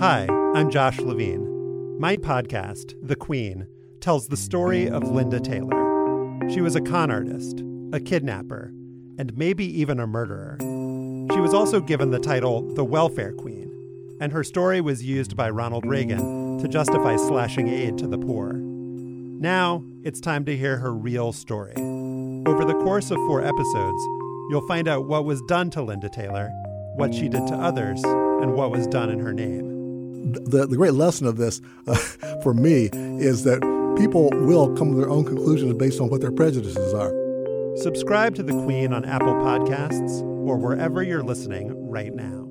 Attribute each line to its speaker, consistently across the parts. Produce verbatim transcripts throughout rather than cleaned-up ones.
Speaker 1: Hi, I'm Josh Levine. My podcast, The Queen, tells the story of Linda Taylor. She was a con artist, a kidnapper, and maybe even a murderer. She was also given the title the Welfare Queen, and her story was used by Ronald Reagan to justify slashing aid to the poor. Now, it's time to hear her real story. Over the course of four episodes, you'll find out what was done to Linda Taylor, what she did to others, and what was done in her name.
Speaker 2: The, the great lesson of this, uh, for me, is that people will come to their own conclusions based on what their prejudices are.
Speaker 1: Subscribe to The Queen on Apple Podcasts or wherever you're listening right now.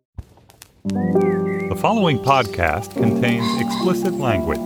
Speaker 3: The following podcast contains explicit language.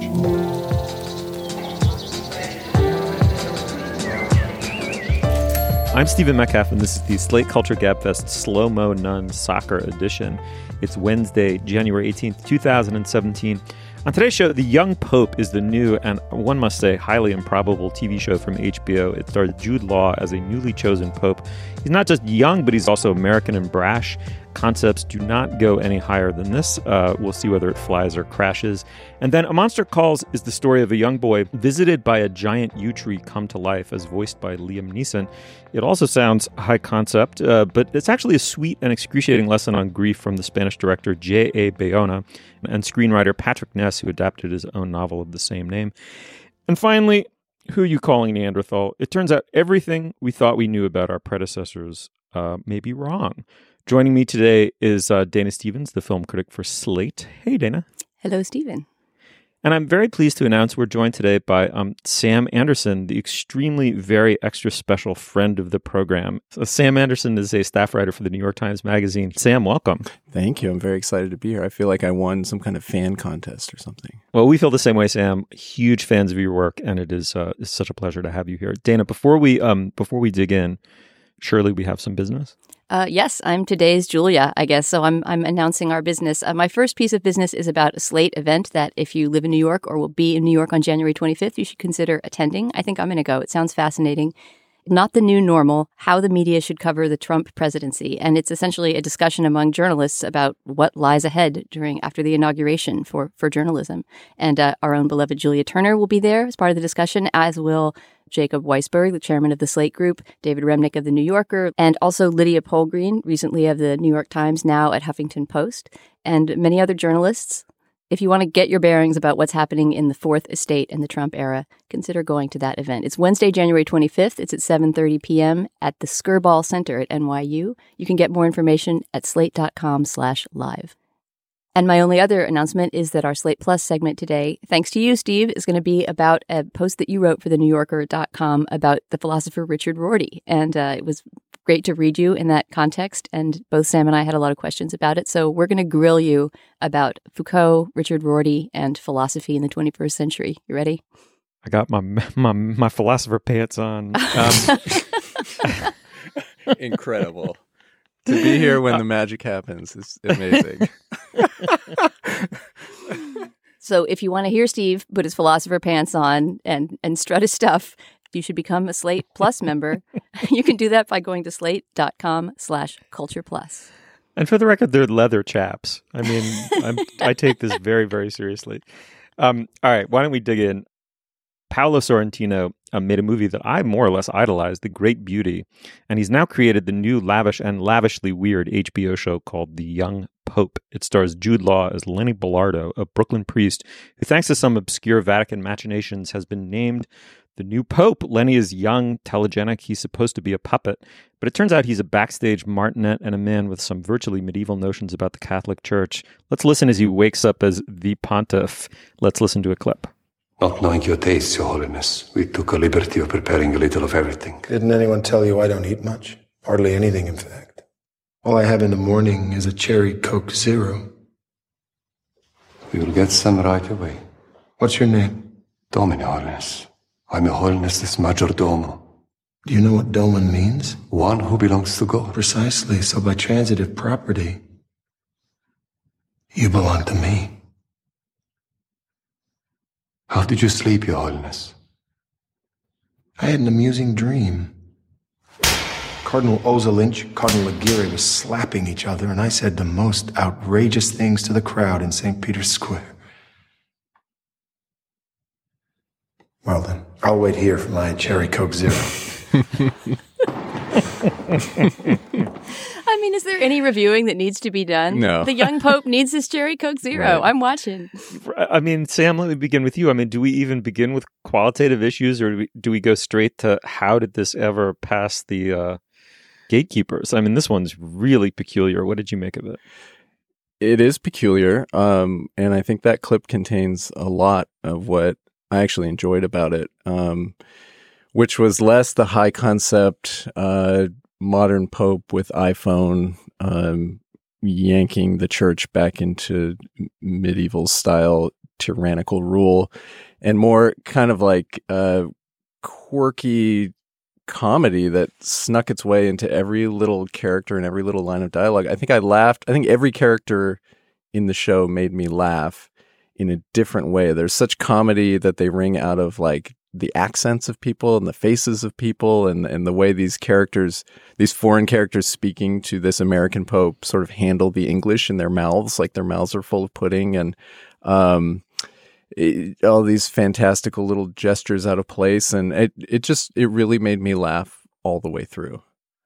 Speaker 4: I'm Stephen Metcalf, and this is the Slate Culture Gabfest Slow-Mo Nun Soccer Edition. It's Wednesday, January eighteenth, twenty seventeen. On today's show, The Young Pope is the new, and one must say, highly improbable T V show from H B O. It stars Jude Law as a newly chosen pope. He's not just young, but he's also American and brash. Concepts do not go any higher than this. Uh, we'll see whether it flies or crashes. And then A Monster Calls is the story of a young boy visited by a giant yew tree come to life, as voiced by Liam Neeson. It also sounds high concept, uh, but it's actually a sweet and excruciating lesson on grief from the Spanish director J A. Bayona and screenwriter Patrick Ness, who adapted his own novel of the same name. And finally, who are you calling Neanderthal? It turns out everything we thought we knew about our predecessors uh, may be wrong. Joining me today is uh, Dana Stevens, the film critic for Slate. Hey, Dana.
Speaker 5: Hello, Stephen.
Speaker 4: And I'm very pleased to announce we're joined today by um, Sam Anderson, the extremely very extra special friend of the program. So Sam Anderson is a staff writer for the New York Times Magazine. Sam, welcome.
Speaker 6: Thank you. I'm very excited to be here. I feel like I won some kind of fan contest or something.
Speaker 4: Well, we feel the same way, Sam. Huge fans of your work, and it is uh, it's such a pleasure to have you here. Dana, before we um before we dig in, surely we have some business?
Speaker 5: Uh, yes, I'm today's Julia, I guess. So I'm I'm announcing our business. Uh, my first piece of business is about a Slate event that if you live in New York or will be in New York on January twenty-fifth, you should consider attending. I think I'm going to go. It sounds fascinating. Not the New Normal, How the Media Should Cover the Trump Presidency. And it's essentially a discussion among journalists about what lies ahead during after the inauguration for, for journalism. And uh, our own beloved Julia Turner will be there as part of the discussion, as will Jacob Weisberg, the chairman of the Slate Group, David Remnick of The New Yorker, and also Lydia Polgreen, recently of The New York Times, now at Huffington Post, and many other journalists. If you want to get your bearings about what's happening in the Fourth Estate and the Trump era, consider going to that event. It's Wednesday, January twenty-fifth. It's at seven thirty p.m. at the Skirball Center at N Y U. You can get more information at slate.com slash live. And my only other announcement is that our Slate Plus segment today, thanks to you, Steve, is going to be about a post that you wrote for the New Yorker dot com about the philosopher Richard Rorty. And uh, it was great to read you in that context. And both Sam and I had a lot of questions about it. So we're going to grill you about Foucault, Richard Rorty, and philosophy in the twenty-first century. You ready?
Speaker 4: I got my my, my philosopher pants on. Um,
Speaker 6: Incredible. To be here when the magic happens is amazing.
Speaker 5: So if you want to hear Steve put his philosopher pants on and, and strut his stuff, you should become a Slate Plus member. You can do that by going to slate.com slash culture plus.
Speaker 4: And for the record, they're leather chaps. I mean, I'm, I take this very, very seriously. Um, all right, why don't we dig in? Paolo Sorrentino uh, made a movie that I more or less idolized, The Great Beauty, and he's now created the new lavish and lavishly weird H B O show called The Young Pope. It stars Jude Law as Lenny Belardo, a Brooklyn priest who, thanks to some obscure Vatican machinations, has been named the new Pope. Lenny is young, telegenic. He's supposed to be a puppet, but it turns out he's a backstage martinet and a man with some virtually medieval notions about the Catholic Church. Let's listen as he wakes up as the pontiff. Let's listen to a clip.
Speaker 7: Not knowing your tastes, Your Holiness, we took a liberty of preparing a little of everything.
Speaker 8: Didn't anyone tell you I don't eat much? Hardly anything, in fact. All I have in the morning is a cherry Coke Zero.
Speaker 7: We will get some right away.
Speaker 8: What's your name?
Speaker 7: Domine, Your Holiness. I'm Your Holiness's majordomo.
Speaker 8: Do you know what domen means?
Speaker 7: One who belongs to God.
Speaker 8: Precisely. So by transitive property, you belong to me.
Speaker 7: How did you sleep, Your Holiness?
Speaker 8: I had an amusing dream. Cardinal Oza Lynch, Cardinal Aguirre was slapping each other, and I said the most outrageous things to the crowd in Saint Peter's Square. Well then, I'll wait here for my Cherry Coke Zero.
Speaker 5: I mean, is there any reviewing that needs to be done?
Speaker 6: No.
Speaker 5: The young Pope needs his Cherry Coke Zero.
Speaker 6: Right.
Speaker 5: I'm watching.
Speaker 4: I mean, Sam, let me begin with you. I mean, do we even begin with qualitative issues, or do we, do we go straight to how did this ever pass the uh, gatekeepers? I mean, this one's really peculiar. What did you make of it?
Speaker 6: It is peculiar, um, and I think that clip contains a lot of what I actually enjoyed about it, um, which was less the high concept uh, modern pope with iPhone um, yanking the church back into medieval style tyrannical rule, and more kind of like uh, quirky comedy that snuck its way into every little character and every little line of dialogue. I think I laughed. I think every character in the show made me laugh in a different way. There's such comedy that they wring out of like the accents of people and the faces of people, and, and the way these characters, these foreign characters speaking to this American Pope sort of handle the English in their mouths, like their mouths are full of pudding, and um, it, all these fantastical little gestures out of place. And it, it just, it really made me laugh all the way through.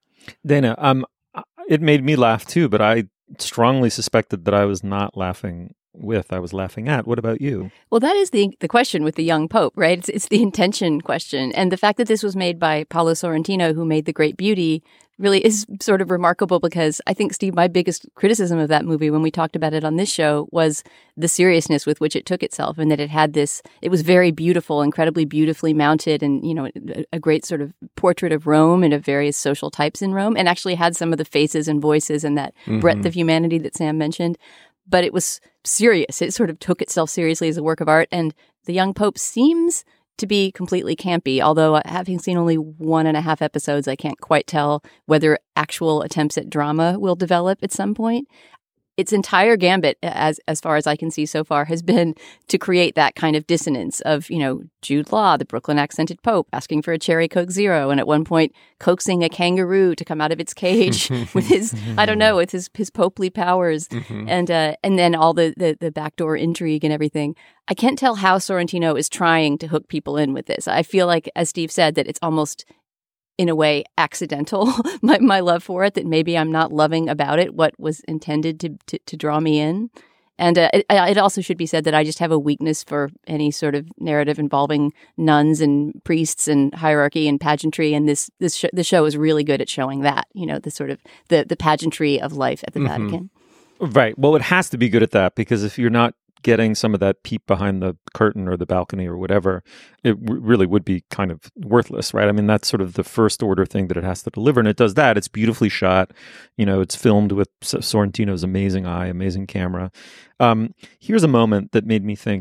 Speaker 4: Dana, um, it made me laugh too, but I strongly suspected that I was not laughing with, I was laughing at. What about you?
Speaker 5: Well, that is the the question with the young Pope, right? It's, it's the intention question. And the fact that this was made by Paolo Sorrentino, who made The Great Beauty, really is sort of remarkable, because I think, Steve, my biggest criticism of that movie when we talked about it on this show was the seriousness with which it took itself, and that it had this, it was very beautiful, incredibly beautifully mounted, and, you know, a, a great sort of portrait of Rome and of various social types in Rome, and actually had some of the faces and voices and that mm-hmm. breadth of humanity that Sam mentioned. But it was serious. It sort of took itself seriously as a work of art. And the young Pope seems to be completely campy, although having seen only one and a half episodes, I can't quite tell whether actual attempts at drama will develop at some point. Its entire gambit, as as far as I can see so far, has been to create that kind of dissonance of, you know, Jude Law, the Brooklyn accented Pope, asking for a Cherry Coke Zero, and at one point coaxing a kangaroo to come out of its cage with his, I don't know, with his his popely powers, mm-hmm. and uh, and then all the, the the backdoor intrigue and everything. I can't tell how Sorrentino is trying to hook people in with this. I feel like, as Steve said, that it's almost, in a way, accidental, my, my love for it, that maybe I'm not loving about it what was intended to to, to draw me in. And uh, it, it also should be said that I just have a weakness for any sort of narrative involving nuns and priests and hierarchy and pageantry. And this this sh- the show is really good at showing that, you know, the sort of the, the pageantry of life at the mm-hmm. Vatican.
Speaker 4: Right. Well, it has to be good at that, because if you're not getting some of that peep behind the curtain or the balcony or whatever, it w- really would be kind of worthless, right? I mean, that's sort of the first order thing that it has to deliver, and it does that. It's beautifully shot. You know, it's filmed with Sorrentino's amazing eye, amazing camera. Um, here's a moment that made me think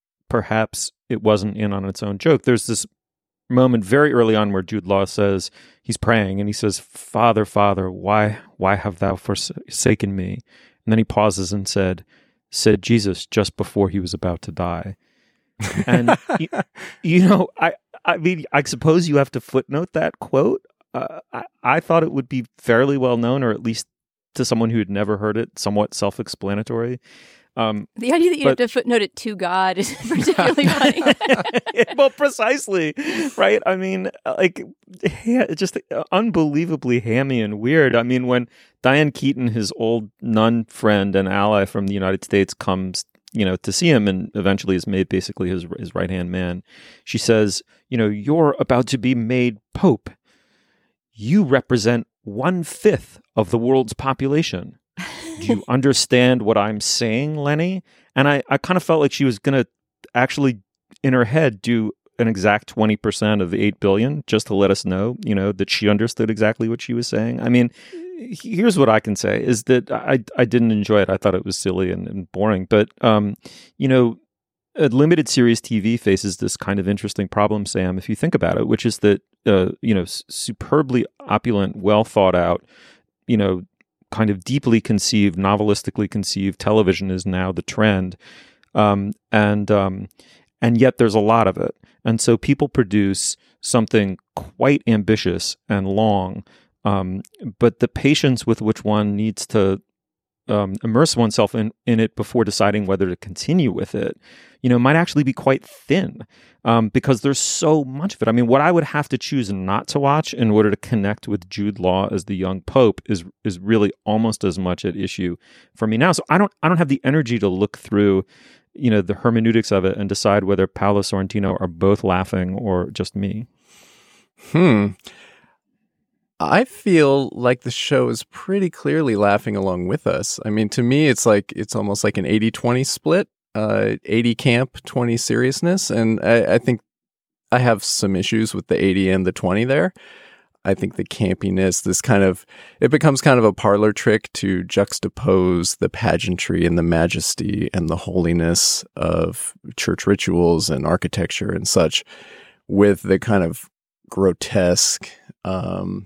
Speaker 4: perhaps it wasn't in on its own joke. There's this moment very early on where Jude Law says, he's praying, and he says, "Father, Father, why, why have thou forsaken me?" And then he pauses and said, said Jesus just before he was about to die. And, you, you know, I, I mean, I suppose you have to footnote that quote. Uh, I, I thought it would be fairly well known, or at least to someone who had never heard it, somewhat self-explanatory. Um,
Speaker 5: the idea that you
Speaker 4: but,
Speaker 5: have to footnote it to God is particularly funny.
Speaker 4: Well, precisely, right? I mean, like, yeah, just unbelievably hammy and weird. I mean, when Diane Keaton, his old nun friend and ally from the United States, comes, you know, to see him and eventually is made basically his his right-hand man, she says, you know, you're about to be made Pope. You represent one-fifth of the world's population. Do you understand what I'm saying, Lenny? And I, I kind of felt like she was going to actually, in her head, do an exact twenty percent of the eight billion just to let us know, you know, that she understood exactly what she was saying. I mean, here's what I can say is that I, I didn't enjoy it. I thought it was silly and, and boring. But, um, you know, a limited series T V faces this kind of interesting problem, Sam, if you think about it, which is that, uh, you know, s- superbly opulent, well thought out, you know, kind of deeply conceived, novelistically conceived television is now the trend. Um, and um, and yet there's a lot of it. And so people produce something quite ambitious and long Um, but the patience with which one needs to um, immerse oneself in, in it before deciding whether to continue with it, you know, might actually be quite thin um, because there's so much of it. I mean, what I would have to choose not to watch in order to connect with Jude Law as the young Pope is is really almost as much at issue for me now. So I don't I don't have the energy to look through, you know, the hermeneutics of it and decide whether Paolo Sorrentino are both laughing or just me.
Speaker 6: Hmm. I feel like the show is pretty clearly laughing along with us. I mean, to me, it's like it's almost like an eighty twenty split, uh, eighty camp, twenty seriousness. And I, I think I have some issues with the eighty and the twenty there. I think the campiness, this kind of, it becomes kind of a parlor trick to juxtapose the pageantry and the majesty and the holiness of church rituals and architecture and such with the kind of grotesque, um,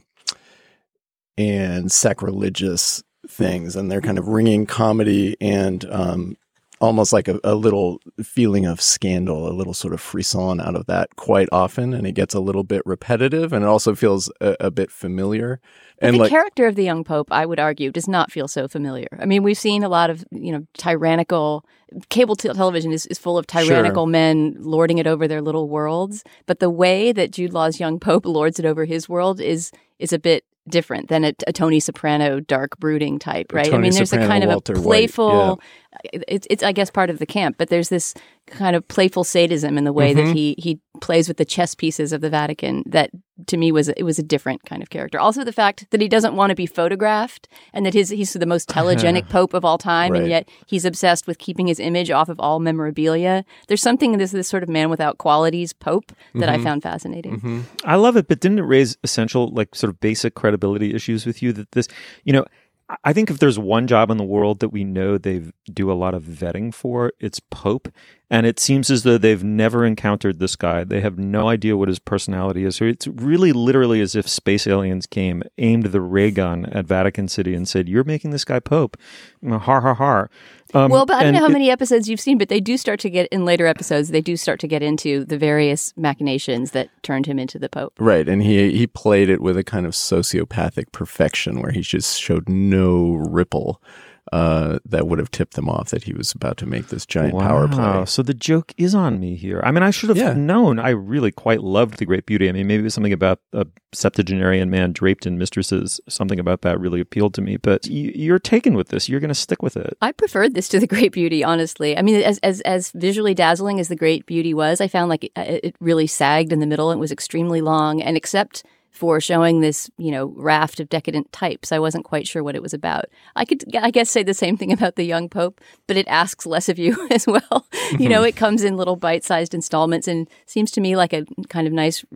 Speaker 6: and sacrilegious things, and they're kind of wringing comedy and um, almost like a, a little feeling of scandal, a little sort of frisson out of that quite often, and it gets a little bit repetitive, and it also feels a, a bit familiar.
Speaker 5: But
Speaker 6: and
Speaker 5: the
Speaker 6: like,
Speaker 5: character of the young Pope, I would argue, does not feel so familiar. I mean, we've seen a lot of, you know, tyrannical, cable t- television is, is full of tyrannical
Speaker 6: Sure.
Speaker 5: men lording it over their little worlds, but the way that Jude Law's young Pope lords it over his world is is a bit different than a, a Tony Soprano dark brooding type, right?
Speaker 6: Tony
Speaker 5: I mean, there's
Speaker 6: Soprano,
Speaker 5: a kind of
Speaker 6: Walter
Speaker 5: a
Speaker 6: White,
Speaker 5: playful, it's, it's I guess part of the camp, but there's this kind of playful sadism in the way
Speaker 6: Mm-hmm.
Speaker 5: that he he plays with the chess pieces of the Vatican that to me was it was a different kind of character. Also the fact that he doesn't want to be photographed and that his he's the most telegenic pope of all time,
Speaker 6: Right.
Speaker 5: and yet he's obsessed with keeping his image off of all memorabilia. There's something in this this sort of man without qualities pope that
Speaker 6: Mm-hmm.
Speaker 5: I found fascinating.
Speaker 4: I love it, but didn't it raise essential, like, sort of basic credibility issues with you that this, you know, I think if there's one job in the world that we know they do a lot of vetting for, it's Pope. And it seems as though they've never encountered this guy. They have no idea what his personality is. So it's really literally as if space aliens came, aimed the ray gun at Vatican City and said, "You're making this guy Pope." Har, har, har. Um,
Speaker 5: Well, but I don't
Speaker 4: and
Speaker 5: know how
Speaker 4: it-
Speaker 5: many episodes you've seen, but they do start to get, in later episodes, they do start to get into the various machinations that turned him into the Pope.
Speaker 6: right, and he he played it with a kind of sociopathic perfection where he just showed no ripple uh, that would have tipped them off that he was about to make this giant power play.
Speaker 4: Wow. So the joke is on me here. I mean, I should have
Speaker 6: Yeah.
Speaker 4: known. I really quite loved The Great Beauty. I mean, maybe it was something about a septuagenarian man draped in mistresses. Something about that really appealed to me. But you, you're taken with this. You're going to stick with it.
Speaker 5: I preferred this to The Great Beauty, honestly. I mean, as as as visually dazzling as The Great Beauty was, I found like it, it really sagged in the middle and was extremely long. And except for showing this, you know, raft of decadent types, I wasn't quite sure what it was about. I could, I guess, say the same thing about the young Pope, but it asks less of you as well. You know, it comes in little bite-sized installments and seems to me like a kind of nice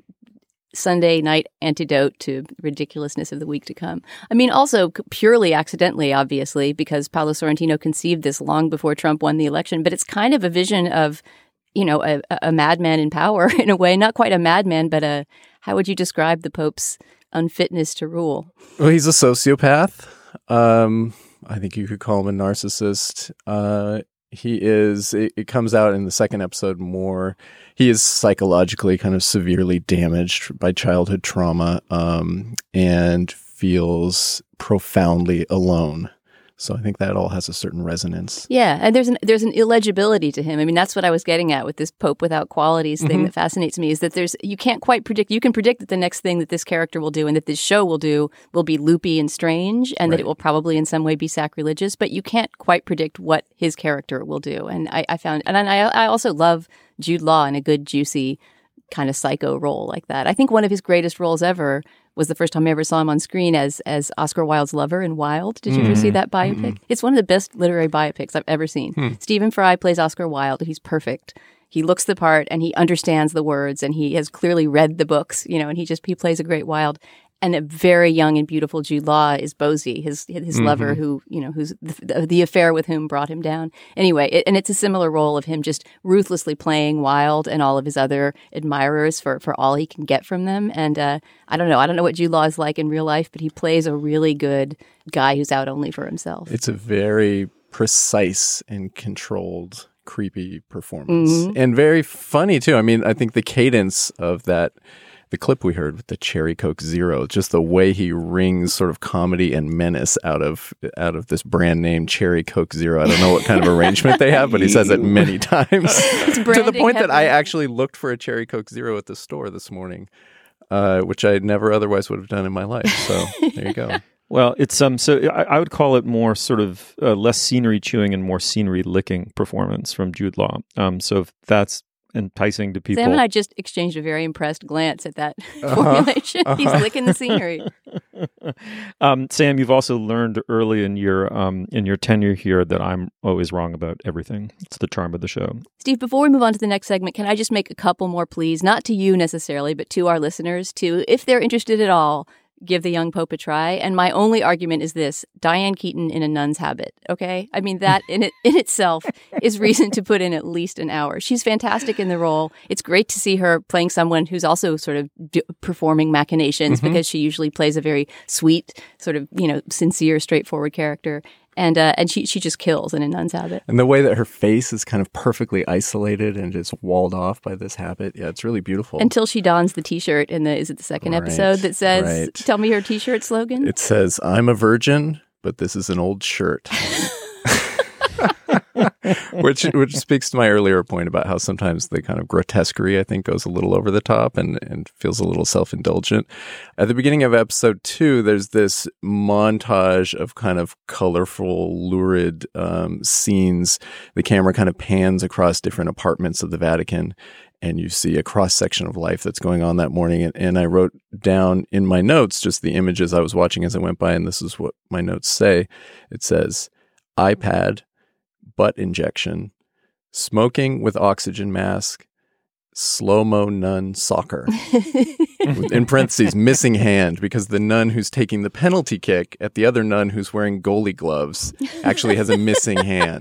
Speaker 5: Sunday night antidote to ridiculousness of the week to come. I mean, also purely accidentally, obviously, because Paolo Sorrentino conceived this long before Trump won the election, but it's kind of a vision of, you know, a, a madman in power in a way, not quite a madman, but a, how would you describe the Pope's unfitness to rule?
Speaker 6: Well, he's a sociopath. Um, I think you could call him a narcissist. Uh, he is, it, it comes out in the second episode more. He is psychologically kind of severely damaged by childhood trauma um, and feels profoundly alone. So I think that all has a certain resonance.
Speaker 5: Yeah, and there's an there's an illegibility to him. I mean, that's what I was getting at with this Pope without qualities thing
Speaker 6: Mm-hmm.
Speaker 5: that fascinates me, is that there's you can't quite predict. You can predict that the next thing that this character will do and that this show will do will be loopy and strange, and that it will probably in some way be sacrilegious, but you can't quite predict what his character will do. And I, I found, and I, I also love Jude Law in a good, juicy kind of psycho role like that. I think one of his greatest roles ever was the first time I ever saw him on screen as as Oscar Wilde's lover in Wild. Did you ever see that biopic? Mm-hmm. It's one of the best literary biopics I've ever seen. Hmm. Stephen Fry plays Oscar Wilde. He's perfect. He looks the part and he understands the words and he has clearly read the books, you know, and he just he plays a great Wilde. And a very young and beautiful Jude Law is Bosie, his his mm-hmm. lover, who you know, who's the, the affair with whom brought him down. Anyway, it, and it's a similar role of him just ruthlessly playing Wilde and all of his other admirers for, for all he can get from them. And uh, I don't know, I don't know what Jude Law is like in real life, but he plays a really good guy who's out only for himself.
Speaker 6: It's a very precise and controlled, creepy performance, mm-hmm. and very funny too. I mean, I think the cadence of that. the clip we heard with the Cherry Coke Zero, just the way he wrings sort of comedy and menace out of out of this brand name Cherry Coke Zero. I don't know what kind of arrangement they have, but he says it many times to the point that I actually looked for a Cherry Coke Zero at the store this morning, uh, which I never otherwise would have done in my life. So there you go.
Speaker 4: Well, it's um. So I, I would call it more sort of uh, less scenery chewing and more scenery licking performance from Jude Law. Um. So if that's enticing to people.
Speaker 5: Sam and I just exchanged a very impressed glance at that
Speaker 6: Uh-huh.
Speaker 5: formulation.
Speaker 6: Uh-huh.
Speaker 5: He's licking the scenery.
Speaker 4: um, Sam, you've also learned early in your um in your tenure here that I'm always wrong about everything. It's the charm of the show.
Speaker 5: Steve, before we move on to the next segment, can I just make a couple more pleas, not to you necessarily, but to our listeners, to, if they're interested at all, give The Young Pope a try. And my only argument is this: Diane Keaton in a nun's habit. Okay, I mean that in it in itself is reason to put in at least an hour. She's fantastic in the role. It's great to see her playing someone who's also sort of d- performing machinations,
Speaker 6: Mm-hmm.
Speaker 5: because she usually plays a very sweet, sort of, you know, sincere, straightforward character. And uh, and she she just kills in a nun's habit.
Speaker 6: And the way that her face is kind of perfectly isolated and just walled off by this habit. Yeah, it's really beautiful.
Speaker 5: Until she dons the T-shirt in the, is it the second
Speaker 6: Right,
Speaker 5: episode that says,
Speaker 6: right.
Speaker 5: tell me her T-shirt slogan?
Speaker 6: It says, "I'm a virgin, but this is an old shirt." which which speaks to my earlier point about how sometimes the kind of grotesquerie, I think, goes a little over the top and, and feels a little self-indulgent. At the beginning of episode two, there's this montage of kind of colorful, lurid um, scenes. The camera kind of pans across different apartments of the Vatican, and you see a cross-section of life that's going on that morning. And, and I wrote down in my notes just the images I was watching as I went by, and this is what my notes say. It says, iPad, butt injection, smoking with oxygen mask, slow-mo nun soccer. In parentheses, missing hand, because the nun who's taking the penalty kick at the other nun who's wearing goalie gloves actually has a missing hand.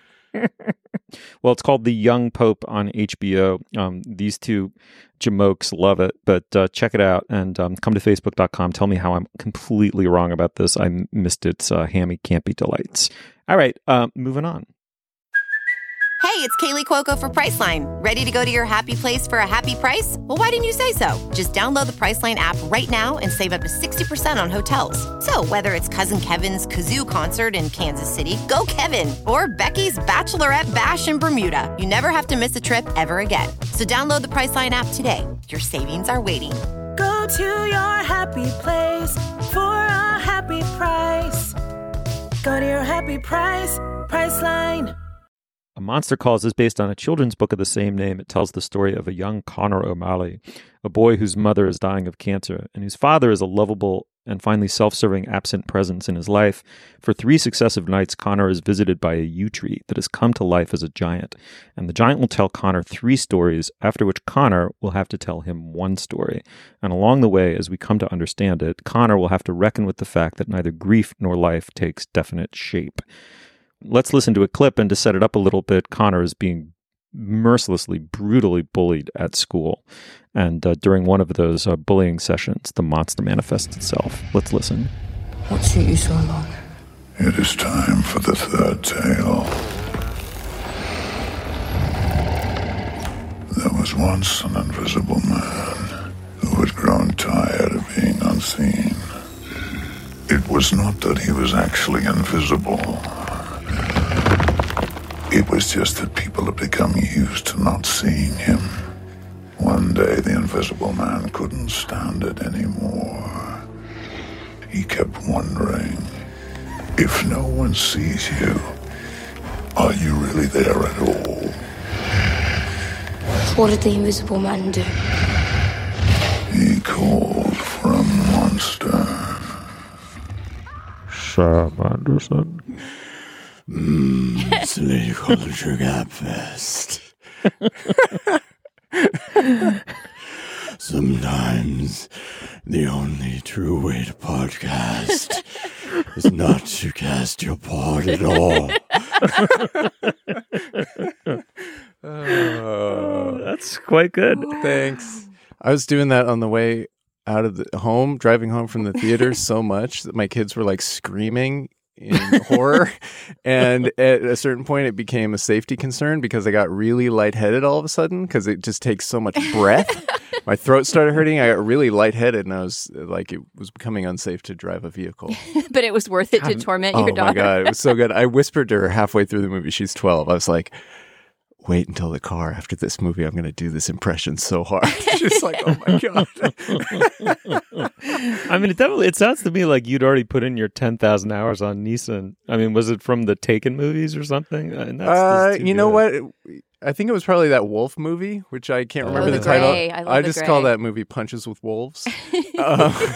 Speaker 4: Well, it's called The Young Pope on H B O. Um, these two jamokes love it, but uh, check it out and um, come to facebook dot com. Tell me how I'm completely wrong about this. I missed its uh, hammy campy delights. All right, uh, moving on.
Speaker 9: Hey, it's Kaylee Cuoco for Priceline. Ready to go to your happy place for a happy price? Well, why didn't you say so? Just download the Priceline app right now and save up to sixty percent on hotels. So whether it's Cousin Kevin's Kazoo Concert in Kansas City, go Kevin, or Becky's Bachelorette Bash in Bermuda, you never have to miss a trip ever again. So download the Priceline app today. Your savings are waiting.
Speaker 10: Go to your happy place for a happy price. Go to your happy price, Priceline.
Speaker 4: A Monster Calls is based on a children's book of the same name. It tells the story of a young Connor O'Malley, a boy whose mother is dying of cancer and whose father is a lovable and finally self-serving absent presence in his life. For three successive nights, Connor is visited by a yew tree that has come to life as a giant. And the giant will tell Connor three stories, after which Connor will have to tell him one story. And along the way, as we come to understand it, Connor will have to reckon with the fact that neither grief nor life takes definite shape. Let's listen to a clip, and to set it up a little bit, Connor is being mercilessly, brutally bullied at school. And uh, during one of those uh, bullying sessions, the monster manifests itself. Let's listen.
Speaker 11: What took you so long?
Speaker 12: It is time for the third tale. There was once an invisible man who had grown tired of being unseen. It was not that he was actually invisible. It was just that people had become used to not seeing him. One day, the invisible man couldn't stand it anymore. He kept wondering, if no one sees you, are you really there at all?
Speaker 11: What did the invisible man do?
Speaker 12: He called for a monster.
Speaker 4: Sam Anderson.
Speaker 13: Mmm, it's Lady Culture Gabfest. Sometimes the only true way to podcast is not to cast your part at all.
Speaker 6: Oh,
Speaker 4: that's quite good.
Speaker 6: Thanks. I was doing that on the way out of the home, driving home from the theater so much that my kids were like screaming in horror. And at a certain point, it became a safety concern because I got really lightheaded all of a sudden because it just takes so much breath my throat started hurting. I got really lightheaded, and I was like, it was becoming unsafe to drive a vehicle.
Speaker 5: But it was worth it to torment your
Speaker 6: oh
Speaker 5: daughter.
Speaker 6: Oh my God, it was so good. I whispered to her halfway through the movie. She's twelve. I was like, wait until the car after this movie. I'm going to do this impression so hard. She's like, oh my God.
Speaker 4: I mean, it definitely, it sounds to me like you'd already put in your ten thousand hours on Neeson. I mean, was it from the Taken movies or something? And that's,
Speaker 6: uh,
Speaker 4: that's
Speaker 6: you know what? I think it was probably that Wolf movie, which I can't remember
Speaker 5: oh,
Speaker 6: the,
Speaker 5: the
Speaker 6: title.
Speaker 5: Gray. I, love
Speaker 6: I
Speaker 5: the
Speaker 6: just
Speaker 5: Gray.
Speaker 6: call that movie Punches with Wolves. uh,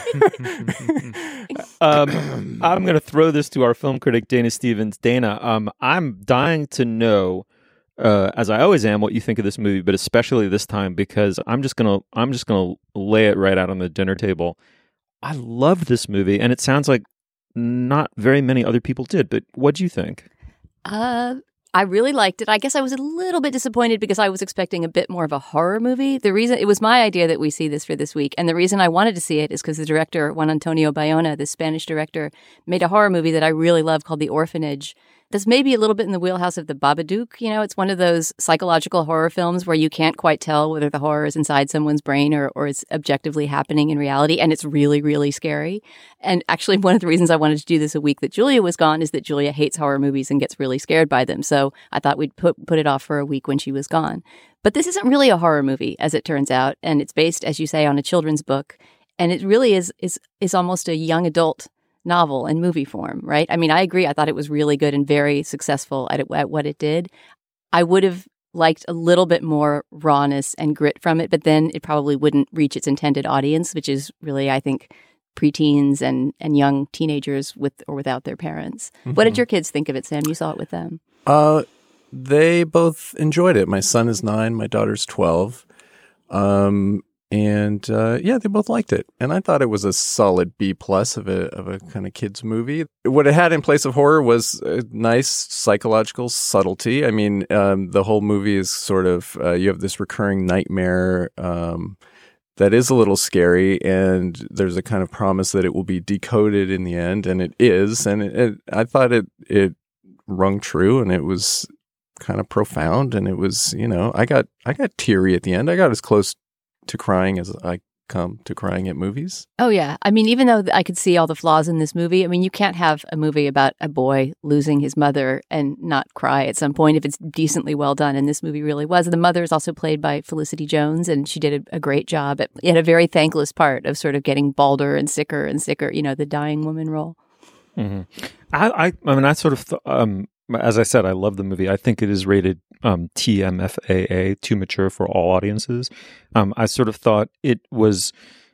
Speaker 4: um, I'm going to throw this to our film critic, Dana Stevens. Dana, um, I'm dying to know, uh, as I always am, what you think of this movie, but especially this time because I'm just gonna I'm just gonna lay it right out on the dinner table. I love this movie, and it sounds like not very many other people did. But what do you think?
Speaker 5: Uh, I really liked it. I guess I was a little bit disappointed because I was expecting a bit more of a horror movie. The reason it was my idea that we see this for this week, and the reason I wanted to see it is because the director, Juan Antonio Bayona, the Spanish director, made a horror movie that I really love called The Orphanage. That's maybe a little bit in the wheelhouse of The Babadook. You know, it's one of those psychological horror films where you can't quite tell whether the horror is inside someone's brain or, or it's objectively happening in reality. And it's really, really scary. And actually, one of the reasons I wanted to do this a week that Julia was gone is that Julia hates horror movies and gets really scared by them. So I thought we'd put, put it off for a week when she was gone. But this isn't really a horror movie, as it turns out. And it's based, as you say, on a children's book. And it really is is is almost a young adult novel in movie form, right? I mean, I agree. I thought it was really good and very successful at, it, at what it did. I would have liked a little bit more rawness and grit from it, but then it probably wouldn't reach its intended audience, which is really, I think, preteens and, and young teenagers with or without their parents. Mm-hmm. What did your kids think of it, Sam? You saw it with them.
Speaker 6: Uh, they both enjoyed it. My son is nine. My daughter's twelve. Um, And uh, yeah, they both liked it, and I thought it was a solid B plus of a of a kind of kids movie. What it had in place of horror was a nice psychological subtlety. I mean, um, the whole movie is sort of uh, you have this recurring nightmare um, that is a little scary, and there's a kind of promise that it will be decoded in the end, and it is. And it, it, I thought it it rung true, and it was kind of profound, and it was you know I got I got teary at the end. I got as close to crying as I come to crying at movies.
Speaker 5: Oh, yeah. I mean, even though I could see all the flaws in this movie, I mean, you can't have a movie about a boy losing his mother and not cry at some point if it's decently well done. And this movie really was. The mother is also played by Felicity Jones, and she did a, a great job. It had a very thankless part of sort of getting balder and sicker and sicker, you know, the dying woman role.
Speaker 4: Mm-hmm. I, I, I mean, I sort of, th- um, as I said, I love the movie. I think it is rated um, T M F A A, too mature for all audiences. Um, I sort of thought it was,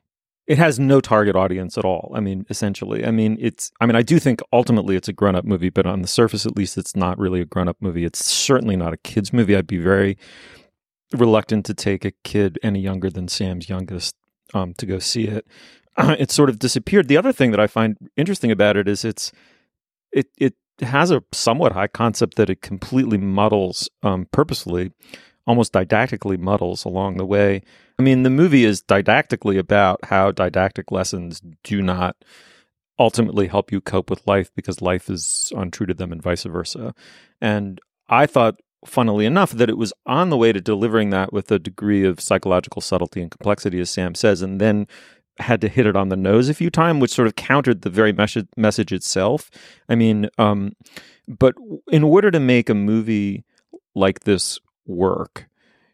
Speaker 4: it has no target audience at all. I mean, essentially, I mean, it's, I mean, I do think ultimately it's a grown-up movie, but on the surface, at least, it's not really a grown-up movie. It's certainly not a kid's movie. I'd be very reluctant to take a kid any younger than Sam's youngest um, to go see it. It sort of disappeared. The other thing that I find interesting about it is it's, it, it, has a somewhat high concept that it completely muddles um, purposefully, almost didactically muddles along the way. I mean, the movie is didactically about how didactic lessons do not ultimately help you cope with life because life is untrue to them and vice versa. And I thought, funnily enough, that it was on the way to delivering that with a degree of psychological subtlety and complexity, as Sam says, and then had to hit it on the nose a few times, which sort of countered the very mes- message itself. I mean, um, but in order to make a movie like this work,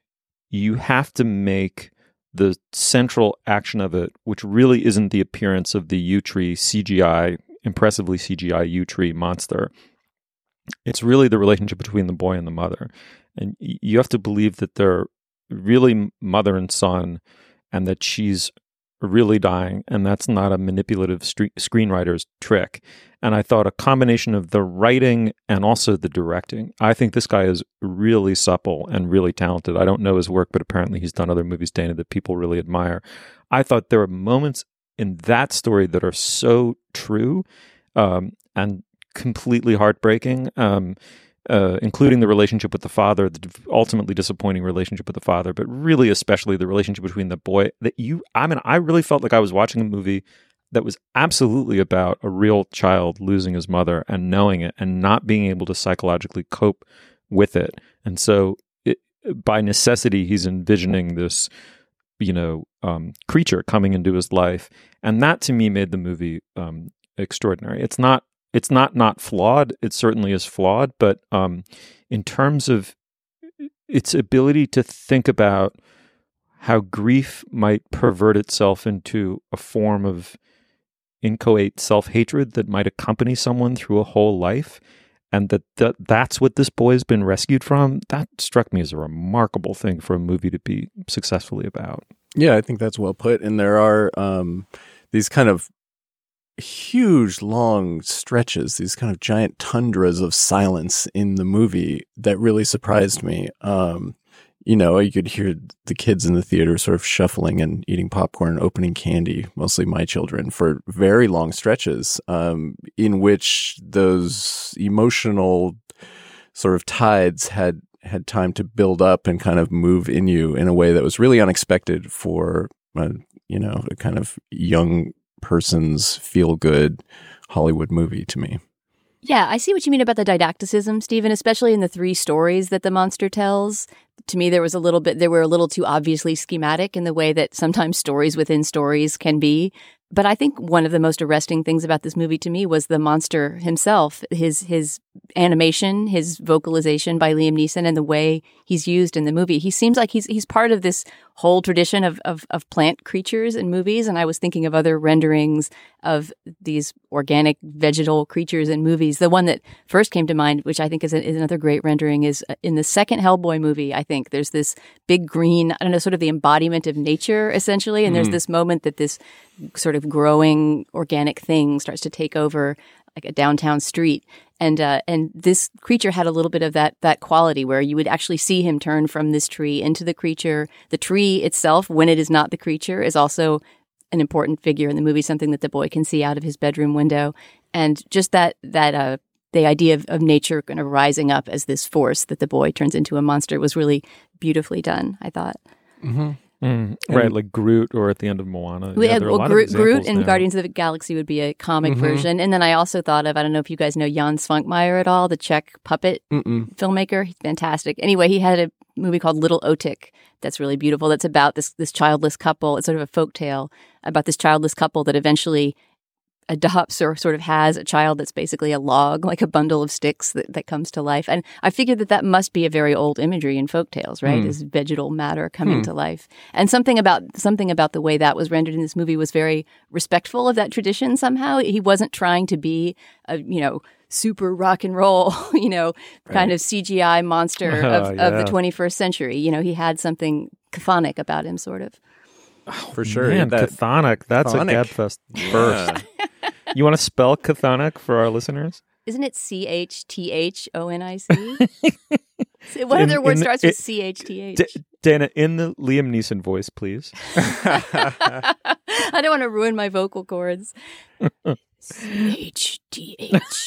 Speaker 4: you have to make the central action of it, which really isn't the appearance of the yew-tree C G I, impressively C G I yew-tree monster. It's really the relationship between the boy and the mother. And you have to believe that they're really mother and son, and that she's really dying, and that's not a manipulative stre- screenwriter's trick. And I thought a combination of the writing and also the directing. I think this guy is really supple and really talented. I don't know his work, but apparently he's done other movies, Dana, that people really admire. I thought there were moments in that story that are so true um, and completely heartbreaking. Um, Uh, including the relationship with the father, the ultimately disappointing relationship with the father, but really especially the relationship between the boy that you, I mean, I really felt like I was watching a movie that was absolutely about a real child losing his mother and knowing it and not being able to psychologically cope with it. And so it, by necessity, he's envisioning this, you know, um, creature coming into his life. And that to me made the movie um, extraordinary. It's not, it's not not flawed. It certainly is flawed. But um, in terms of its ability to think about how grief might pervert itself into a form of inchoate self-hatred that might accompany someone through a whole life, and that, that that's what this boy has been rescued from, that struck me as a remarkable thing for a movie to be successfully about.
Speaker 6: Yeah, I think that's well put. And there are um, these kind of huge, long stretches, these kind of giant tundras of silence in the movie that really surprised me. Um, you know, you could hear the kids in the theater sort of shuffling and eating popcorn, opening candy, mostly my children, for very long stretches, um, in which those emotional sort of tides had had time to build up and kind of move in you in a way that was really unexpected for, a, you know, a kind of young person's feel-good Hollywood movie to me.
Speaker 5: Yeah, I see what you mean about the didacticism, Stephen, especially in the three stories that the monster tells. To me, there was a little bit, they were a little too obviously schematic in the way that sometimes stories within stories can be. But I think one of the most arresting things about this movie to me was the monster himself, his his animation, his vocalization by Liam Neeson, and the way he's used in the movie. He seems like he's he's part of this whole tradition of of, of plant creatures in movies. And I was thinking of other renderings of these organic vegetal creatures in movies. The one that first came to mind, which I think is, a, is another great rendering, is in the second Hellboy movie. I think there's this big green, I don't know, sort of the embodiment of nature, essentially. And mm. there's this moment that this sort of growing organic thing starts to take over like a downtown street. And uh, and this creature had a little bit of that that quality where you would actually see him turn from this tree into the creature. The tree itself, when it is not the creature, is also an important figure in the movie, something that the boy can see out of his bedroom window. And just that, that uh, the idea of, of nature kind of rising up as this force that the boy turns into a monster was really beautifully done, I thought.
Speaker 6: Mm-hmm.
Speaker 4: Mm, right, like Groot, or at the end of Moana.
Speaker 5: We
Speaker 4: yeah,
Speaker 5: had,
Speaker 4: there are a
Speaker 5: well,
Speaker 4: lot
Speaker 5: Groot,
Speaker 4: of
Speaker 5: Groot in
Speaker 4: now.
Speaker 5: Guardians of the Galaxy would be a comic
Speaker 6: Mhm.
Speaker 5: version. And then I also thought of, I don't know if you guys know Jan Svankmajer at all, the Czech puppet
Speaker 6: Mm-mm.
Speaker 5: filmmaker. He's fantastic. Anyway, he had a movie called Little Otik that's really beautiful. That's about this this childless couple. It's sort of a folktale about this childless couple that eventually adopts or sort of has a child that's basically a log, like a bundle of sticks that, that comes to life. And I figured that that must be a very old imagery in folktales, right?
Speaker 6: Hmm.
Speaker 5: Is vegetal matter coming
Speaker 6: Hmm.
Speaker 5: to life. And something about something about the way that was rendered in this movie was very respectful of that tradition somehow. He wasn't trying to be a, you know, super rock and roll, you know, kind
Speaker 6: Right.
Speaker 5: of C G I monster of,
Speaker 4: Oh,
Speaker 5: of the
Speaker 4: yeah.
Speaker 5: twenty-first century. You know, he had something chthonic about him, sort of.
Speaker 6: For sure.
Speaker 4: Man,
Speaker 6: that-
Speaker 4: chthonic. That's
Speaker 6: Chthonic.
Speaker 4: a Gabfest first. You want to spell chthonic for our listeners?
Speaker 5: Isn't it C H T H O N I C? What
Speaker 4: In-
Speaker 5: other word
Speaker 4: in the-
Speaker 5: starts with
Speaker 4: it-
Speaker 5: C H T H?
Speaker 4: D- Dana, in the Liam Neeson voice, please.
Speaker 5: I don't want to ruin my vocal cords. C H T H.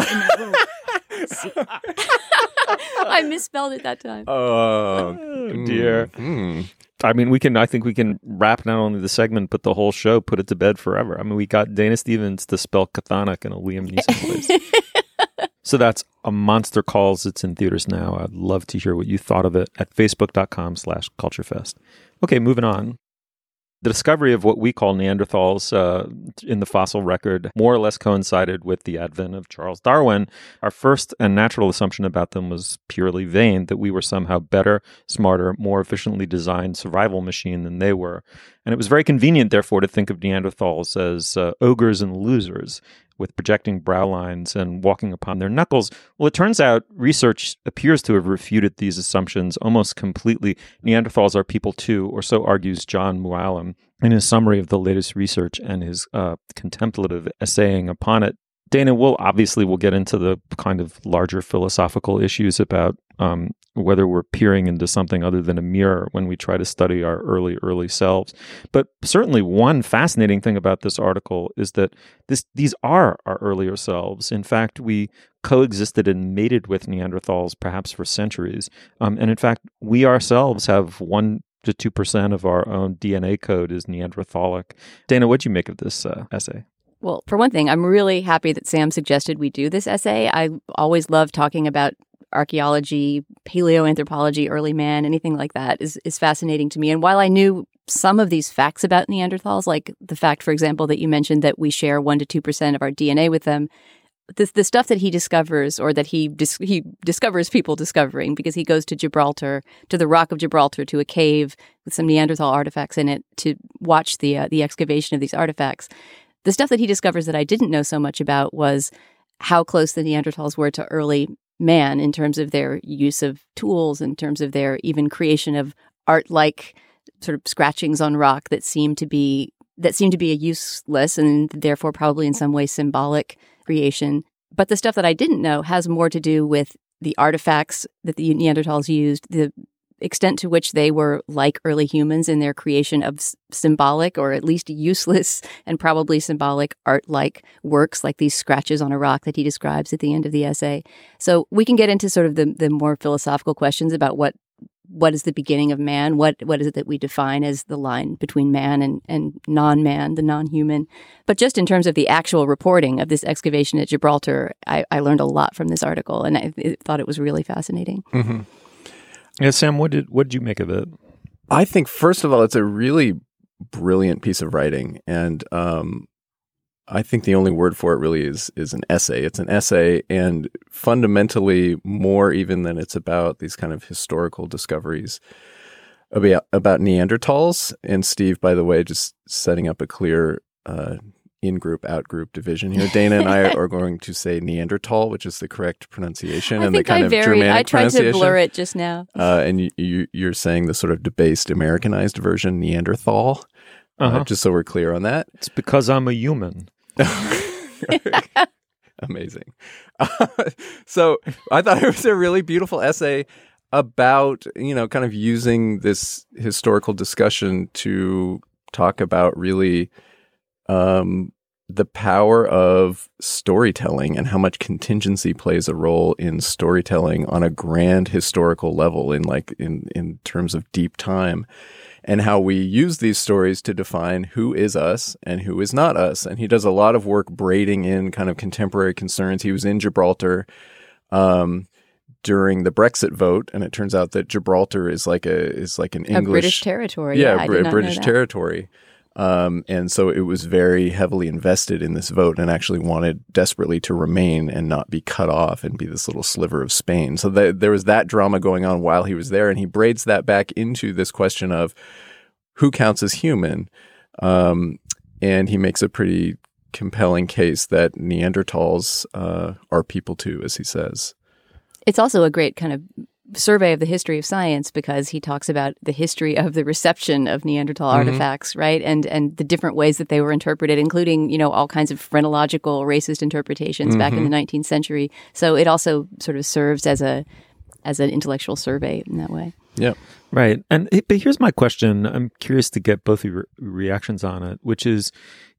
Speaker 5: I misspelled it that time.
Speaker 6: Oh,
Speaker 4: Oh, dear.
Speaker 6: Mm.
Speaker 4: I mean, we can. I think we can wrap not only the segment but the whole show, put it to bed forever. I mean, we got Dana Stevens to spell chthonic in a Liam Neeson voice. So that's A Monster Calls. It's in theaters now. I'd love to hear what you thought of it at facebook.com slash culturefest. Okay, moving on. The discovery of what we call Neanderthals uh, in the fossil record more or less coincided with the advent of Charles Darwin. Our first and natural assumption about them was purely vain, that we were somehow better, smarter, more efficiently designed survival machine than they were. And it was very convenient, therefore, to think of Neanderthals as uh, ogres and losers, with projecting brow lines and walking upon their knuckles. Well, it turns out research appears to have refuted these assumptions almost completely. Neanderthals are people too, or so argues John Mooallem in his summary of the latest research and his uh, contemplative essaying upon it. Dana, we'll obviously we'll get into the kind of larger philosophical issues about um, whether we're peering into something other than a mirror when we try to study our early, early selves. But certainly one fascinating thing about this article is that this these are our earlier selves. In fact, we coexisted and mated with Neanderthals perhaps for centuries. Um, and in fact, we ourselves have one to two percent of our own D N A code is Neanderthalic. Dana, what'd you make of this uh, essay?
Speaker 5: Well, for one thing, I'm really happy that Sam suggested we do this essay. I always love talking about archaeology, paleoanthropology, early man, anything like that is, is fascinating to me. And while I knew some of these facts about Neanderthals, like the fact, for example, that you mentioned that we share one to two percent of our D N A with them. The, the stuff that he discovers, or that he dis- he discovers people discovering, because he goes to Gibraltar, to the Rock of Gibraltar, to a cave with some Neanderthal artifacts in it to watch the uh, the excavation of these artifacts. The stuff that he discovers that I didn't know so much about was how close the Neanderthals were to early man in terms of their use of tools, in terms of their even creation of art-like sort of scratchings on rock that seem to be that seem to be a useless and therefore probably in some way symbolic creation. But the stuff that I didn't know has more to do with the artifacts that the Neanderthals used, the extent to which they were like early humans in their creation of s- symbolic or at least useless and probably symbolic art-like works, like these scratches on a rock that he describes at the end of the essay. So we can get into sort of the, the more philosophical questions about what what is the beginning of man? What what is it that we define as the line between man and, and non-man, the non-human? But just in terms of the actual reporting of this excavation at Gibraltar, I, I learned a lot from this article, and I, I thought it was really fascinating.
Speaker 4: Mm-hmm. Yeah, Sam, what did what did you make of it?
Speaker 6: I think, first of all, it's a really brilliant piece of writing, and um, I think the only word for it really is is an essay. It's an essay, and fundamentally more even than it's about these kind of historical discoveries about, about Neanderthals. And Steve, by the way, just setting up a clear uh, in-group, out-group division here. Dana and I are going to say Neanderthal, which is the correct pronunciation,
Speaker 5: I
Speaker 6: and
Speaker 5: think
Speaker 6: the kind
Speaker 5: I
Speaker 6: of
Speaker 5: varied.
Speaker 6: Germanic
Speaker 5: I tried
Speaker 6: pronunciation.
Speaker 5: to blur it just now.
Speaker 6: Uh, and you, you, you're saying the sort of debased Americanized version, Neanderthal,
Speaker 4: Uh-huh.
Speaker 6: uh, just so we're clear on that.
Speaker 4: It's because I'm a human.
Speaker 6: Amazing. Uh, so I thought it was a really beautiful essay about, you know, kind of using this historical discussion to talk about really um, the power of storytelling and how much contingency plays a role in storytelling on a grand historical level in like in, in terms of deep time. And how we use these stories to define who is us and who is not us. And he does a lot of work braiding in kind of contemporary concerns. He was in Gibraltar um, during the Brexit vote, and it turns out that Gibraltar is like a is like an English
Speaker 5: a British territory.
Speaker 6: Yeah,
Speaker 5: yeah
Speaker 6: Br-
Speaker 5: I did not
Speaker 6: British
Speaker 5: know that.
Speaker 6: territory. Um, and so it was very heavily invested in this vote and actually wanted desperately to remain and not be cut off and be this little sliver of Spain. So th- there was that drama going on while he was there. And he braids that back into this question of who counts as human. Um, and he makes a pretty compelling case that Neanderthals uh, are people too, as he says.
Speaker 5: It's also a great kind of survey of the history of science, because he talks about the history of the reception of Neanderthal
Speaker 6: Mm-hmm.
Speaker 5: artifacts, right? And and the different ways that they were interpreted, including, you know, all kinds of phrenological racist interpretations
Speaker 6: Mm-hmm.
Speaker 5: back in the nineteenth century. So it also sort of serves as a as an intellectual survey in that way.
Speaker 6: Yeah.
Speaker 4: Right. And but here's my question. I'm curious to get both of your reactions on it, which is,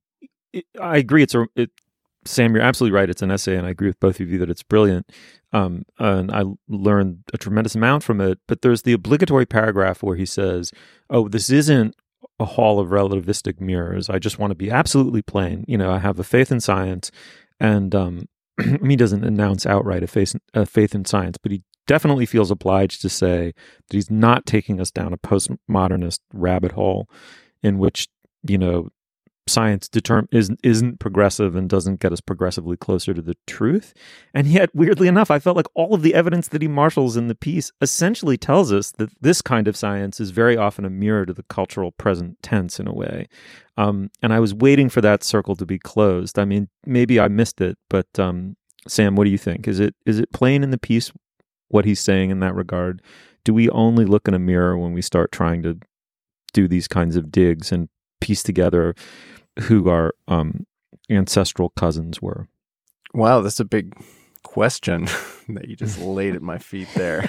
Speaker 4: I agree. It's a, it, Sam, you're absolutely right. It's an essay, and I agree with both of you that it's brilliant. Um, and I learned a tremendous amount from it. But there's the obligatory paragraph where he says, oh, this isn't a hall of relativistic mirrors. I just want to be absolutely plain. You know, I have a faith in science, and um, he doesn't announce outright a faith, a faith in science, but he definitely feels obliged to say that he's not taking us down a postmodernist rabbit hole in which, you know, science determ- isn't, isn't progressive and doesn't get us progressively closer to the truth. And yet, weirdly enough, I felt like all of the evidence that he marshals in the piece essentially tells us that this kind of science is very often a mirror to the cultural present tense in a way. Um, and I was waiting for that circle to be closed. I mean, maybe I missed it, but um, Sam, what do you think? Is it is it plain in the piece what he's saying in that regard? Do we only look in a mirror when we start trying to do these kinds of digs and piece together who our um, ancestral cousins were?
Speaker 6: Wow, that's a big question that you just laid at my feet there.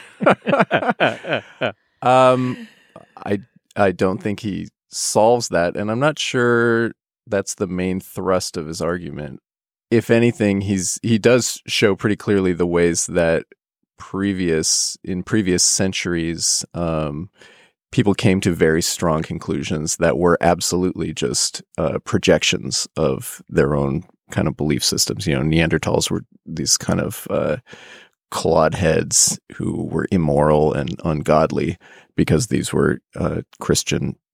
Speaker 6: um, I I don't think he solves that, and I'm not sure that's the main thrust of his argument. If anything, he's he does show pretty clearly the ways that previous in previous centuries, um, people came to very strong conclusions that were absolutely just uh, projections of their own kind of belief systems. You know, Neanderthals were these kind of uh, clodheads who were immoral and ungodly because these were uh, Christian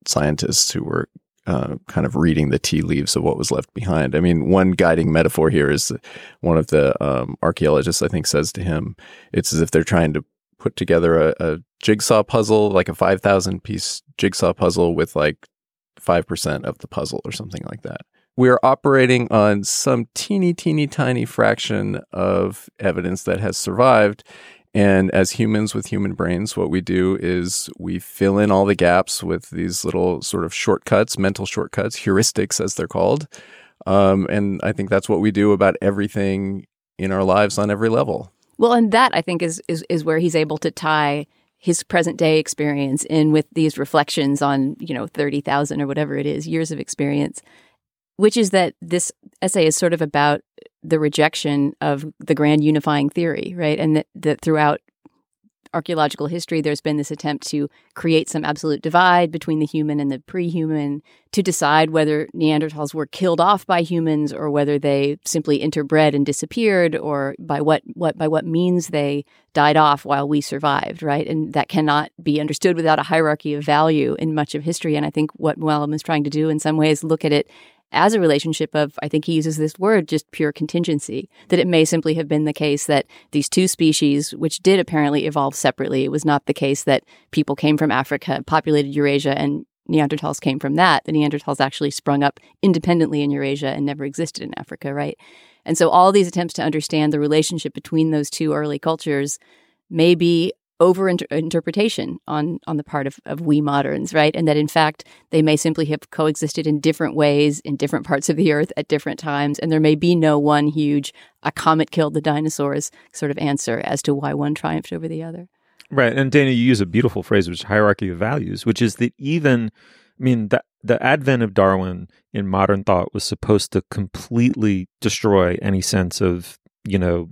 Speaker 6: scientists who were uh, kind of reading the tea leaves of what was left behind. I mean, one guiding metaphor here is one of the um, archaeologists, I think, says to him, it's as if they're trying to put together a, a jigsaw puzzle, like a five thousand piece jigsaw puzzle with like five percent of the puzzle or something like that. We're operating on some teeny, teeny, tiny fraction of evidence that has survived. And as humans with human brains, what we do is we fill in all the gaps with these little sort of shortcuts, mental shortcuts, heuristics as they're called. Um, and I think that's what we do about everything in our lives on every level.
Speaker 5: Well, and that, I think, is, is is where he's able to tie his present day experience in with these reflections on, you know, thirty thousand or whatever it is, years of experience, which is that this essay is sort of about the rejection of the grand unifying theory, right? And that, that throughout archaeological history, there's been this attempt to create some absolute divide between the human and the pre-human, to decide whether Neanderthals were killed off by humans or whether they simply interbred and disappeared, or by what, what by what means they died off while we survived, right? And that cannot be understood without a hierarchy of value in much of history. And I think what Mooallem is trying to do in some ways, look at it as a relationship of, I think he uses this word, just pure contingency, that it may simply have been the case that these two species, which did apparently evolve separately, it was not the case that people came from Africa, populated Eurasia, and Neanderthals came from that. The Neanderthals actually sprung up independently in Eurasia and never existed in Africa, right? And so all these attempts to understand the relationship between those two early cultures may be over-interpretation on, on the part of, of we moderns, right? And that, in fact, they may simply have coexisted in different ways in different parts of the earth at different times, and there may be no one huge, a comet killed the dinosaurs sort of answer as to why one triumphed over the other.
Speaker 4: Right. And Dana, you use a beautiful phrase, which is hierarchy of values, which is that even, I mean, the, the advent of Darwin in modern thought was supposed to completely destroy any sense of, you know,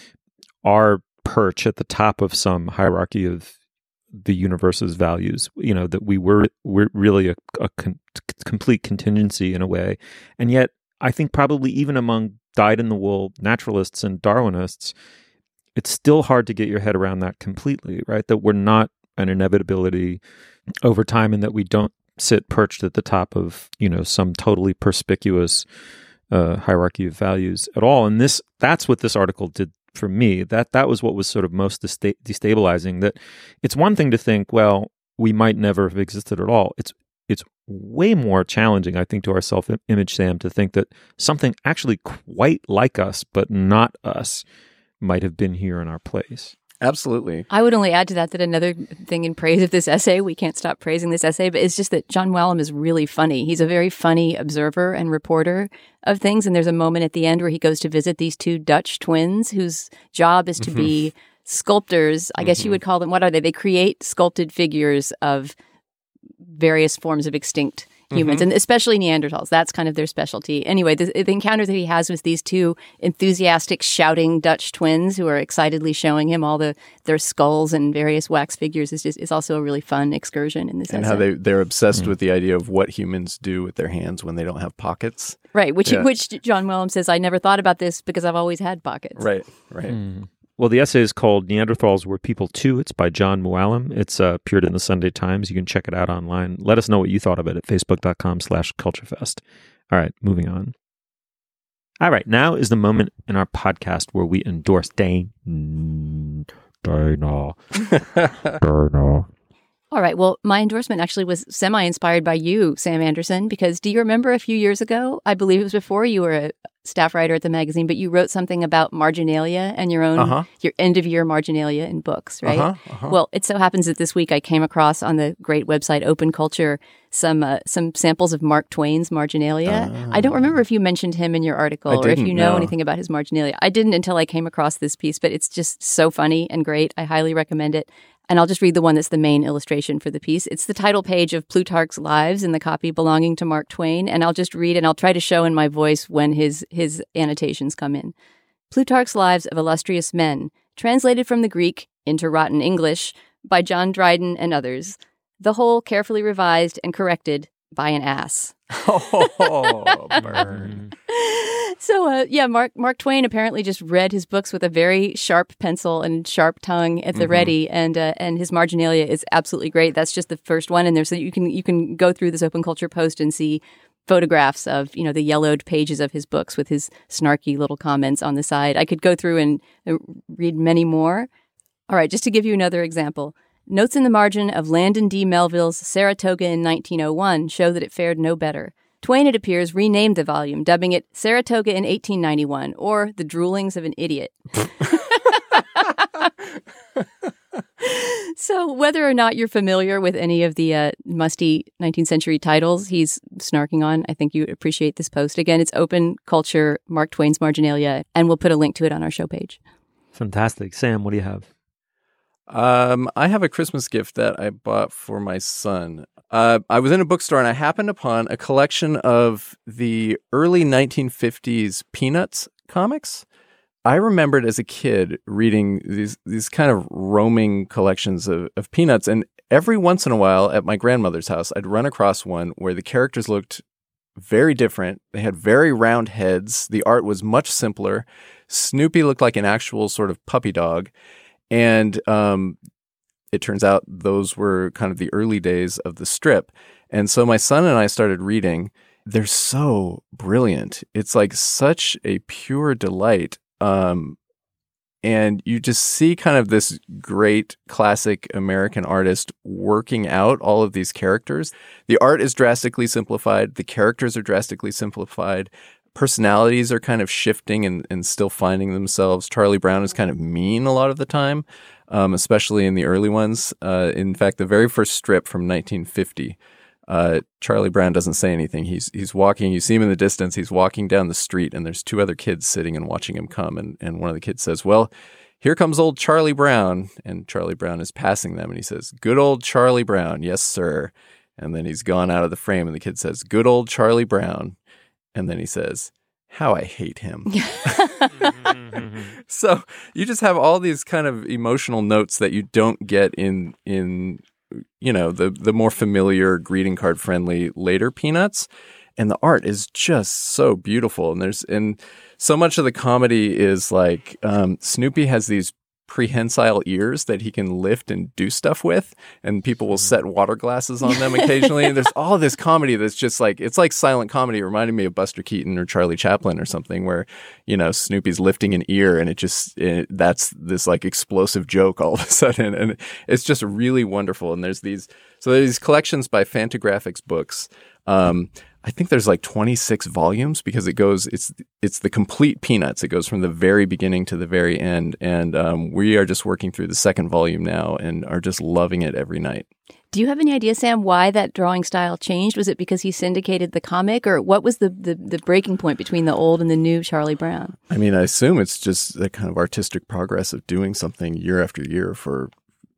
Speaker 4: our perch at the top of some hierarchy of the universe's values, you know, that we were, we're really a, a con- complete contingency in a way. And yet, I think probably even among dyed-in-the-wool naturalists and Darwinists, it's still hard to get your head around that completely, right? That we're not an inevitability over time, and that we don't sit perched at the top of, you know, some totally perspicuous uh, hierarchy of values at all. And this, that's what this article did for me. That that was what was sort of most desta- destabilizing. That it's one thing to think, well, we might never have existed at all. It's it's way more challenging, I think, to our self-image, Sam, to think that something actually quite like us, but not us, might have been here in our place.
Speaker 6: Absolutely.
Speaker 5: I would only add to that that another thing in praise of this essay, we can't stop praising this essay, but it's just that John Mooallem is really funny. He's a very funny observer and reporter of things. And there's a moment at the end where he goes to visit these two Dutch twins whose job is to mm-hmm. be sculptors. I mm-hmm. guess you would call them, what are they? They create sculpted figures of various forms of extinct humans, mm-hmm. and especially Neanderthals. That's kind of their specialty. Anyway, the, the encounter that he has with these two enthusiastic, shouting Dutch twins who are excitedly showing him all the their skulls and various wax figures is just is also a really fun excursion in this
Speaker 6: and
Speaker 5: essay.
Speaker 6: how they, they're obsessed
Speaker 4: mm-hmm.
Speaker 6: with the idea of what humans do with their hands when they don't have pockets.
Speaker 5: Right, which
Speaker 6: yeah.
Speaker 5: which John Mooallem says, I never thought about this because I've always had pockets.
Speaker 6: Right, right.
Speaker 4: Mm. Well, the essay is called Neanderthals Were People Too. It's by John Mooallem. It's uh, appeared in the Sunday Times. You can check it out online. Let us know what you thought of it at facebook.com slash culturefest. All right, moving on. All right, now is the moment in our podcast where we endorse Dane. Dana. Dana.
Speaker 5: All right. Well, my endorsement actually was semi-inspired by you, Sam Anderson, because do you remember a few years ago, I believe it was before you were a staff writer at the magazine, but you wrote something about marginalia and your own, uh-huh. your end-of-year marginalia in books, right?
Speaker 6: Uh-huh, uh-huh.
Speaker 5: Well, it so happens that this week I came across on the great website Open Culture some uh, some samples of Mark Twain's marginalia. Uh, I don't remember if you mentioned him in your article or if you know
Speaker 6: no.
Speaker 5: anything about his marginalia. I didn't until I came across this piece, but it's just so funny and great. I highly recommend it. And I'll just read the one that's the main illustration for the piece. It's the title page of Plutarch's Lives in the copy belonging to Mark Twain. And I'll just read and I'll try to show in my voice when his, his annotations come in. Plutarch's Lives of Illustrious Men, translated from the Greek into rotten English by John Dryden and others. The whole carefully revised and corrected by an ass.
Speaker 6: Oh, burn.
Speaker 5: So, uh, yeah, Mark Mark Twain apparently just read his books with a very sharp pencil and sharp tongue at the mm-hmm. ready, and uh, and his marginalia is absolutely great. That's just the first one, and there's so you can you can go through this Open Culture post and see photographs of, you know, the yellowed pages of his books with his snarky little comments on the side. I could go through and uh, read many more. All right, just to give you another example. Notes in the margin of Landon D. Melville's Saratoga in nineteen oh one show that it fared no better. Twain, it appears, renamed the volume, dubbing it Saratoga in eighteen ninety-one, or The Droolings of an Idiot. So whether or not you're familiar with any of the uh, musty nineteenth century titles he's snarking on, I think you would appreciate this post. Again, it's Open Culture, Mark Twain's Marginalia, and we'll put a link to it on our show page.
Speaker 4: Fantastic. Sam, what do you have?
Speaker 6: Um, I have a Christmas gift that I bought for my son. Uh, I was in a bookstore and I happened upon a collection of the early nineteen fifties Peanuts comics. I remembered as a kid reading these these kind of roaming collections of, of Peanuts, and every once in a while at my grandmother's house, I'd run across one where the characters looked very different. They had very round heads. The art was much simpler. Snoopy looked like an actual sort of puppy dog. And um, it turns out those were kind of the early days of the strip. And so my son and I started reading. They're so brilliant. It's like such a pure delight. Um, and you just see kind of this great classic American artist working out all of these characters. The art is drastically simplified. The characters are drastically simplified. Personalities are kind of shifting and, and still finding themselves. Charlie Brown is kind of mean a lot of the time, um, especially in the early ones. Uh, in fact, the very first strip from nineteen fifty, uh, Charlie Brown doesn't say anything. He's he's walking. You see him in the distance. He's walking down the street, and there's two other kids sitting and watching him come. And, and one of the kids says, "Well, here comes old Charlie Brown." And Charlie Brown is passing them, and he says, "Good old Charlie Brown, yes, sir." And then he's gone out of the frame, and the kid says, "Good old Charlie Brown." And then he says, "How I hate him." So you just have all these kind of emotional notes that you don't get in, in you know, the, the more familiar greeting card friendly later Peanuts. And the art is just so beautiful. And there's, and so much of the comedy is like, um, Snoopy has these prehensile ears that he can lift and do stuff with, and people will set water glasses on them occasionally. And there's all this comedy that's just like, it's like silent comedy. It reminded me of Buster Keaton or Charlie Chaplin or something, where, you know, Snoopy's lifting an ear and it just, it, that's this like explosive joke all of a sudden. And it's just really wonderful. And there's these, so there's these collections by Fantagraphics Books. Um, I think there's like twenty-six volumes because it goes, it's it's the complete Peanuts. It goes from the very beginning to the very end. And um, we are just working through the second volume now and are just loving it every night.
Speaker 5: Do you have any idea, Sam, why that drawing style changed? Was it because he syndicated the comic, or what was the, the, the breaking point between the old and the new Charlie Brown?
Speaker 6: I mean, I assume it's just the kind of artistic progress of doing something year after year for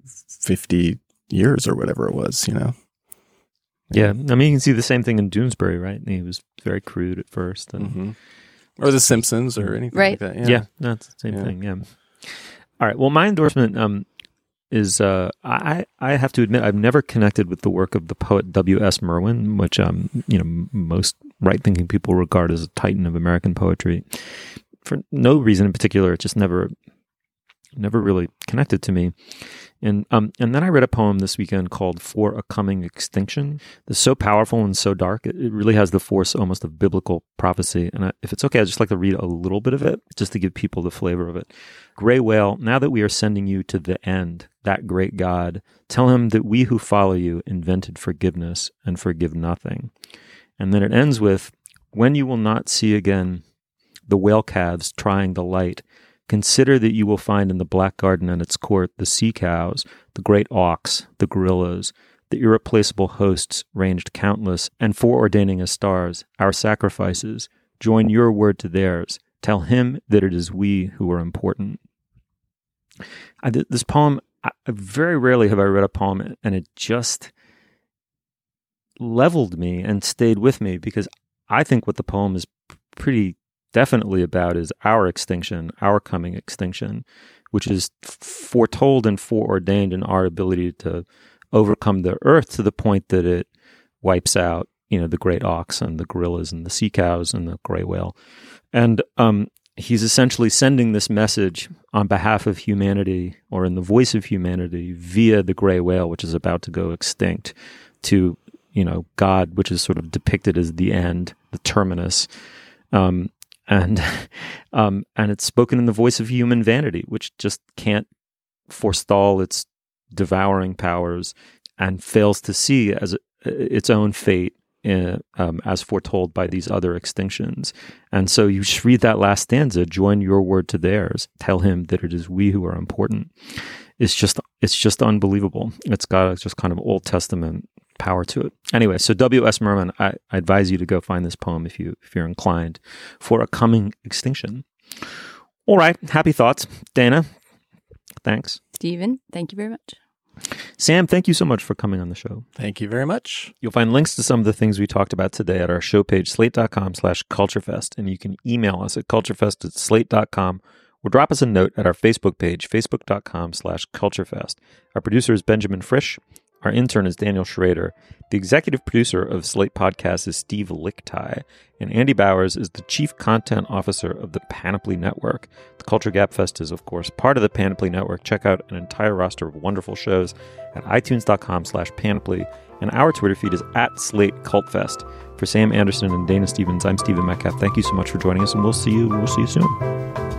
Speaker 6: fifty years or whatever it was, you know?
Speaker 4: Yeah, I mean, you can see the same thing in Doonesbury, right? He was very crude at first. And...
Speaker 6: Mm-hmm. Or The Simpsons or anything
Speaker 5: right.
Speaker 6: like that. Yeah,
Speaker 4: yeah that's the same yeah. thing, yeah. All right, well, my endorsement um, is, uh, I, I have to admit, I've never connected with the work of the poet W S Merwin, which um, you know, most right-thinking people regard as a titan of American poetry. For no reason in particular, it just never, never really connected to me. And um, and then I read a poem this weekend called For a Coming Extinction. It's so powerful and so dark. It, it really has the force almost of biblical prophecy. And I, if it's okay, I'd just like to read a little bit of it, just to give people the flavor of it. Gray whale, now that we are sending you to the end, that great God, tell him that we who follow you invented forgiveness and forgive nothing. And then it ends with, when you will not see again the whale calves trying the light, consider that you will find in the black garden and its court the sea cows, the great auks, the gorillas, the irreplaceable hosts ranged countless and foreordaining as stars, our sacrifices. Join your word to theirs. Tell him that it is we who are important. I did this poem, I, very rarely have I read a poem and it just leveled me and stayed with me, because I think what the poem is pretty definitely about is our extinction, our coming extinction, which is foretold and foreordained in our ability to overcome the earth to the point that it wipes out you know, the great ox and the gorillas and the sea cows and the gray whale. And um, he's essentially sending this message on behalf of humanity, or in the voice of humanity, via the gray whale, which is about to go extinct, to, you know, God, which is sort of depicted as the end, the terminus. Um, and um, and it's spoken in the voice of human vanity, which just can't forestall its devouring powers and fails to see as a, its own fate in, um, as foretold by these other extinctions. And so you just read that last stanza, join your word to theirs, tell him that it is we who are important. It's just, it's just unbelievable. It's got a just kind of Old Testament power to it. Anyway, so W S Merman, I, I advise you to go find this poem if you, if you're inclined for a coming extinction. All right. Happy thoughts. Dana, thanks.
Speaker 5: Stephen, thank you very much.
Speaker 4: Sam, thank you so much for coming on the show.
Speaker 6: Thank you very much.
Speaker 4: You'll find links to some of the things we talked about today at our show page, slate.com slash culturefest. And you can email us at culturefest at slate dot com or drop us a note at our Facebook page, facebook.com slash culturefest. Our producer is Benjamin Frisch. Our intern is Daniel Schrader. The executive producer of Slate Podcast is Steve Lickteig. And Andy Bowers is the chief content officer of the Panoply Network. The Culture Gap Fest is, of course, part of the Panoply Network. Check out an entire roster of wonderful shows at itunes.com slash panoply. And our Twitter feed is at Slate Cult Fest. For Sam Anderson and Dana Stevens, I'm Stephen Metcalf. Thank you so much for joining us, and we'll see you, we'll see you soon.